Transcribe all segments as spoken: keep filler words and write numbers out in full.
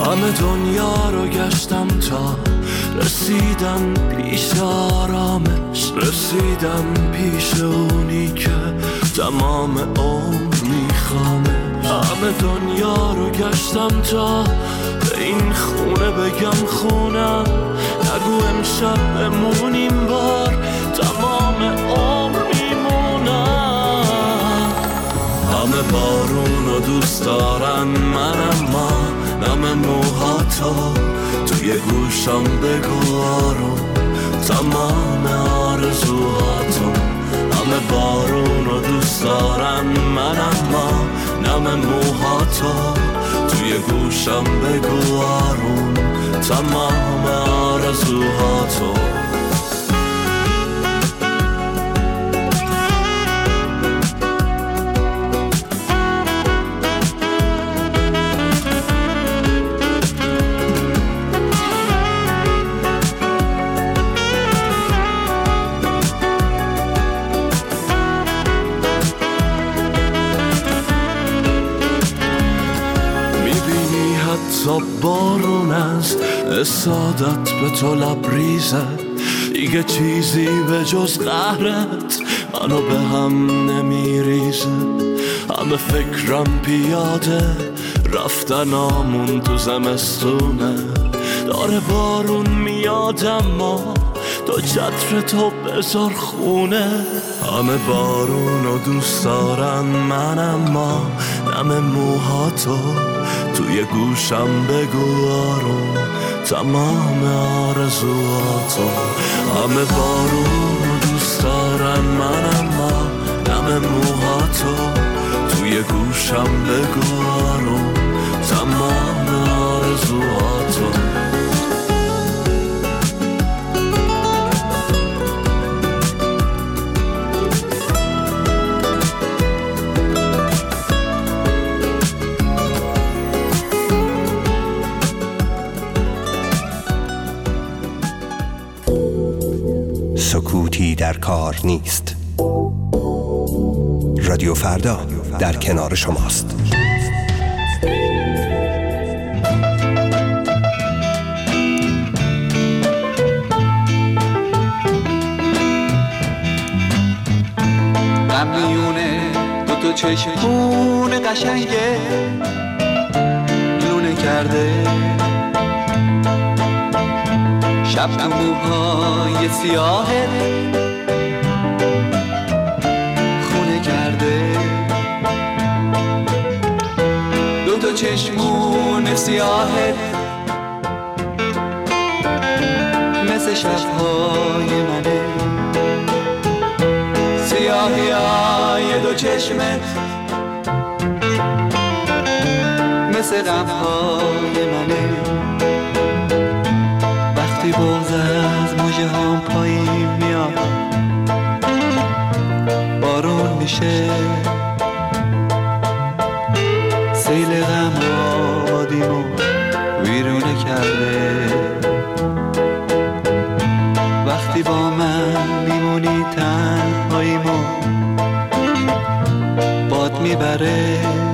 همه دنیا رو گشتم تا رسیدم پیش آرامش، رسیدم پیش اونی که تمام عمر میخوامش. همه دنیا رو گشتم تا به این خونه بگم خونم، نگو امشب بمونیم بار تمام عمر میمونم. همه بارون رو دوست دارن من، اما نم موهاتو توی گوشم بگو آروم تمام آرزوهاتو. همه بارون رو دوست دارن من، اما نم موهاتو توی گوشم بگو آروم تمام آرزوهاتو. تا بارون از اسادت به تو لبریزه، دیگه چیزی به جز قهرت منو به هم نمیریزه. همه فکرم پیاده رفتنامون تو زمستونه، داره بارون میاد اما تو چتر تو بذار خونه. همه بارون رو دوست دارن من، اما نم موهاتو توی گوشم بگو آروم تمام آرزوهاتو. همه بارون رو دوست دارن من، اما نم موهاتو توی گوشم بگو آروم تمام آرزوهاتو. سکوتی در کار نیست. رادیو فردا در کنار شماست. غمیونه دو تا چشمون قشنگه لونه کرده، شب تو موهای سیاهت خونه کرده. دو تا چشمون سیاهت مثل شبهای منه، سیاهی های دو چشمت مثل غمهای منه. وقتی بغض از موجه هم پایین میاد بارون میشه، سیل غم آبادیمو ویرونه کرده. وقتی با من میمونی تنهاییمو باد میبره،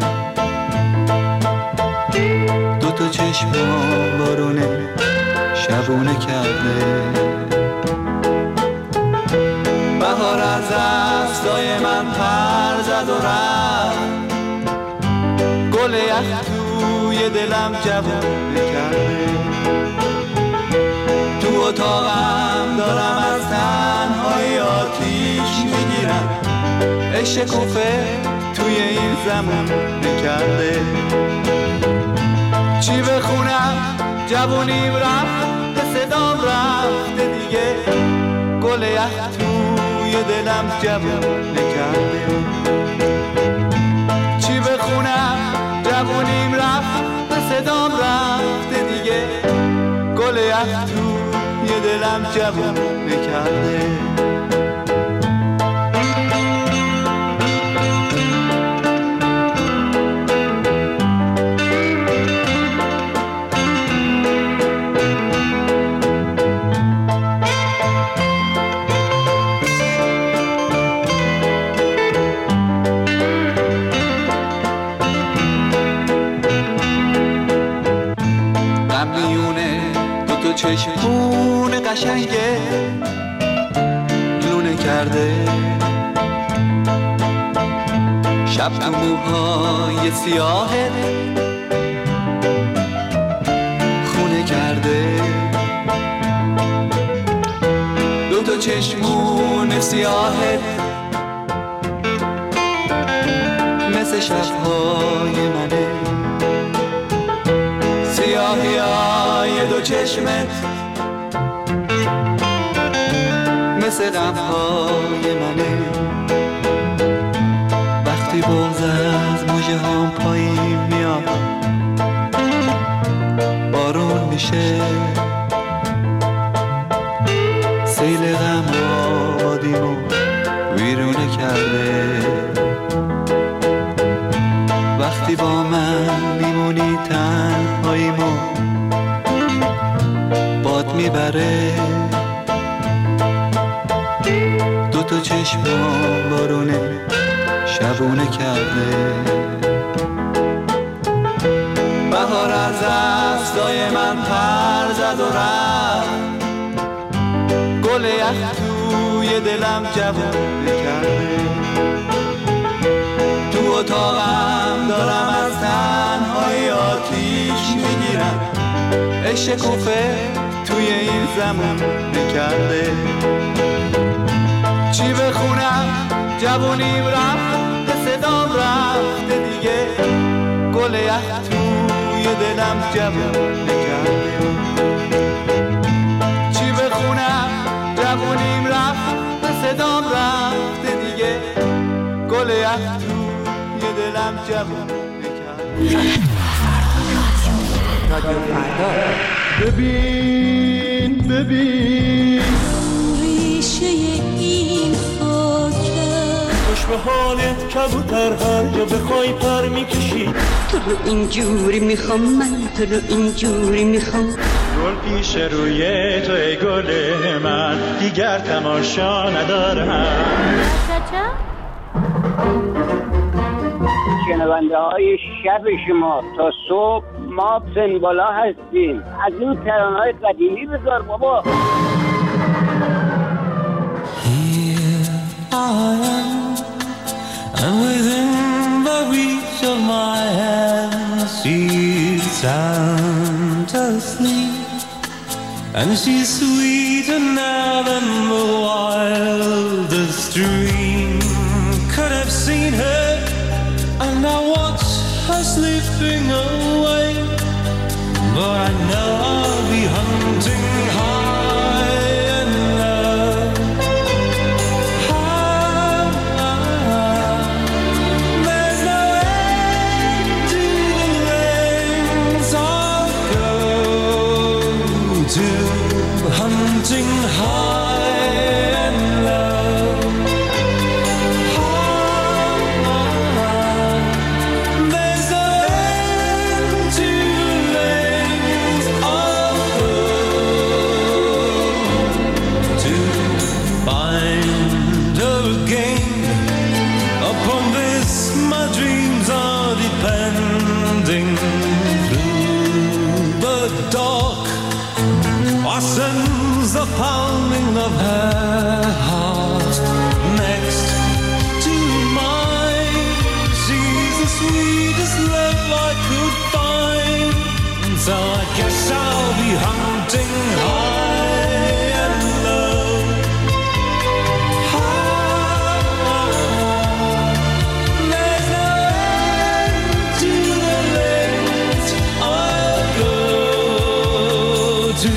دو تا چشم بارونه شبونه کرده. بهار از دستای من پر زد و رفت، گل یخ توی دلم جوونه کرده. تو اتاقم دارم از تنهایی آتیش میگیرم، عشق کوفه توی این زمان نکرده. چی بخونم جوونیم رفت، به صدام رفته دیگه، گل یخ توی دلم جوونه کرده. چی بخونم جوونیم رفت، به صدام رفته دیگه، گل یخ توی دلم جوونه کرده. چشمون قشنگه لونه کرده، شب تو موهای سیاهه خونه کرده، دو تا چشمون سیاهه مثل شبهای منه، سیاهی های دو چشمت مثل غمهای منه. وقتی بغض از موجه هم پایین میاد بارون میشه، سیل غم آبادیمو ویرونه کرده. وقتی با من میمونی تنهاییمو باد میبره، دو تا چشمم بارونه شبونه کرده. بهار از دستای من پر زد و رفت، گل یخ توی دلم جوونه کرده. تو اتاقم دارم از تنهایی آتیش میگیرم، عشق کوفه توی این زمان نکرده. چی بخونم جوونیم رفت، به صدام رفته دیگه، گل یخ توی دلم جوون نکرده. چی بخونم جوونیم رفت، به صدام رفته دیگه، گل یخ توی دلم جوون نکرده. رادیو فردا. ببین ببین ریشه این خاکه، خوش به حالت کبوتر هر جا بخوای پر میکشی. تو رو اینجوری میخوام، من تو رو اینجوری میخوام. گل پیش روی تو ای گل من، دیگر تماشا ندارم. شنونده های شب شما تا صبح ما سنبالا هستیم. از این ترانه های قدیمی بذار بابا. Here I am, and within the reach of my hand she's sound asleep, and she's sweeter now than the wildest dream could have seen her. And I watch her slipping away, but I know I'll be hunting high and low. High, there's no end to the lengths I'll go to, hunting high and low. Sends the pounding of her heart next to mine. She's the sweetest love I could find, so I guess I'll be hunting high and low. High, there's no end to the lengths I'll go to.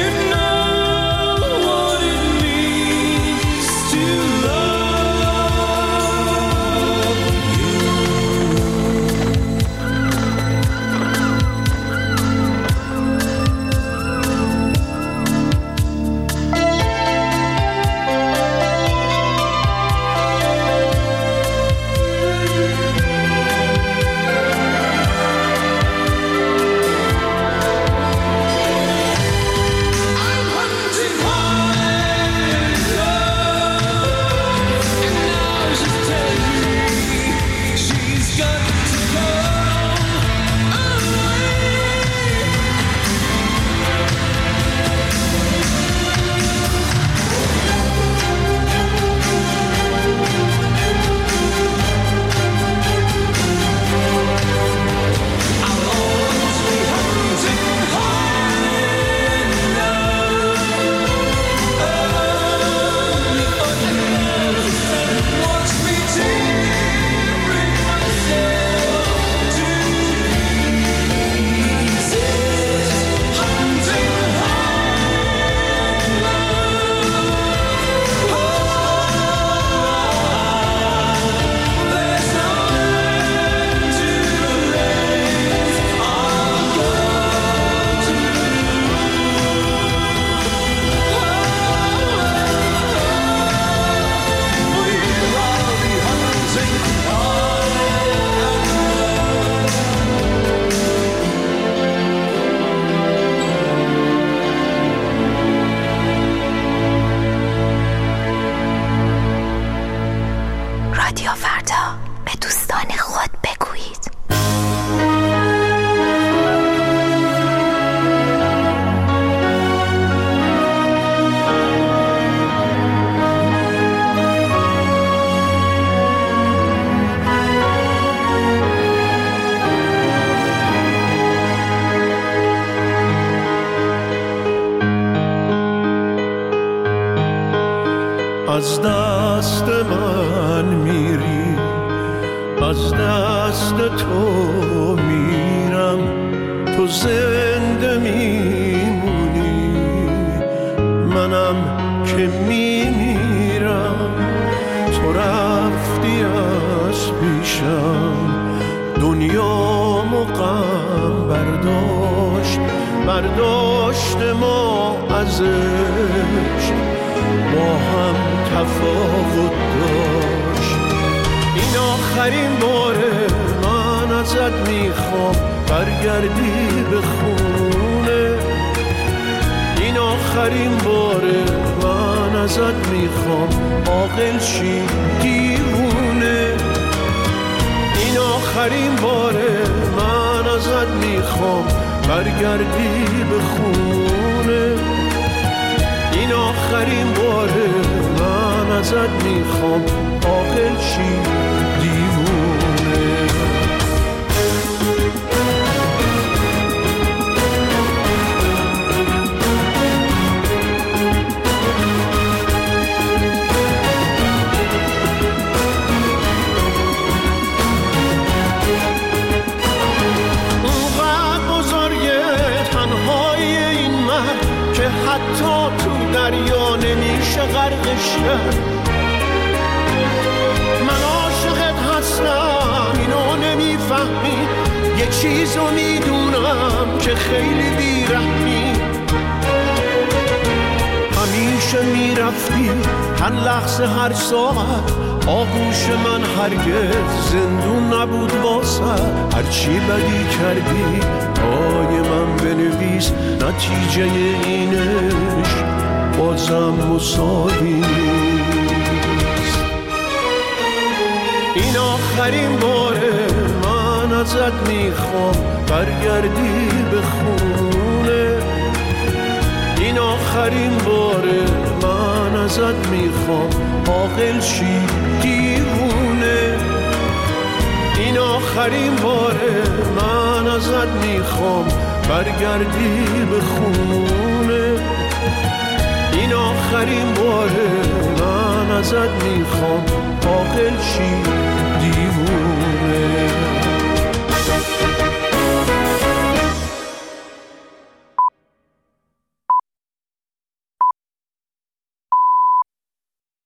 Love از دست من میری، از دست تو میرم، تو زنده میمونی، منم که میمیرم. تو رفتی از پیشم، دنیامو غم برداشت، برداشت ما ازش، با هم تفاوت داشت. این آخرین باره من ازت میخوام برگردی به خونه، این آخرین باره من ازت میخوام عاقل شی دیوونه، این آخرین باره من ازت میخوام برگردی به خونه، این آخرین باره من ازت میخوام عاقل شی دیوونه. حتی تو دریا نمیشه غرقش کرد. من عاشقت هستم اینو نمیفهمی، یه چیزو میدونم که خیلی بیرحمی. همیشه میرفتی هر لحظه هر ساعت، آغوش من هرگز زندون نبود واسه. هرچی بدی کردی پای من بنویس، نتیجه اینش بازم مساوی نیست. این آخرین باره من ازت میخوام برگردی به خونه، این آخرین باره من ازت میخوام عاقل شی دیوونه، این آخرین باره من ازت میخوام برگردی به خونه، این آخرین باره من ازت میخوام عاقل شی دیوونه.